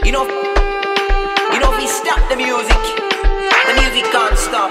if we stop the music can't stop.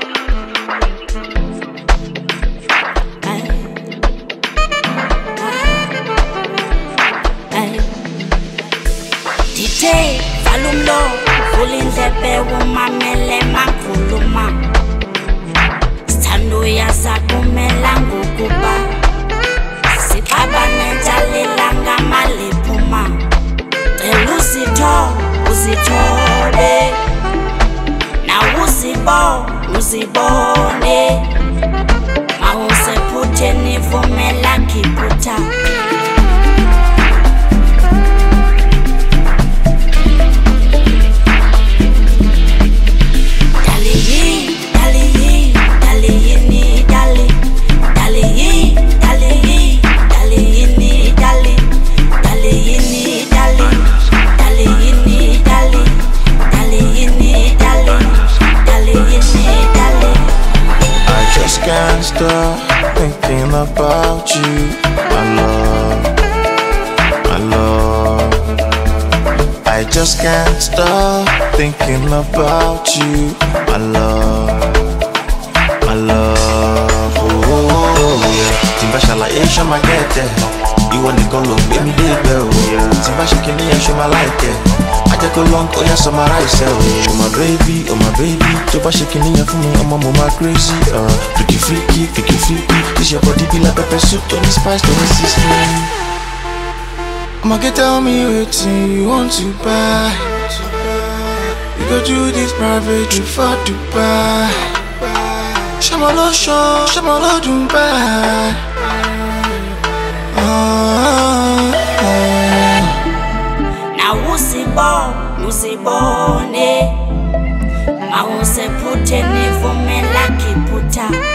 DJ Falumlo, Fulindebe umamele makuluma. Stando ya zakumela ngukuba. Sibabane jalilanga malipuma. Elusito, usitobe. Na usibone. Mahuse pute nivumela kiputa. Can't stop thinking about you, my love. I just can't stop thinking about you, my love. Oh yeah. Timba shala isha magete. You want to go look, baby, baby. Timba shakini ya show my like it. I take a long, oh yeah, summarize it. Oh my baby, Timba shakini ya for me, I'm a crazy. Freaky, this your body be like pepper soup, don't spice, don't resist me. I'ma get tell me what you want to buy. We go do this private trip for Dubai. Shamalo show, Shamalo Dubai. Now usibone. Mahuse pute nivumela kiputa.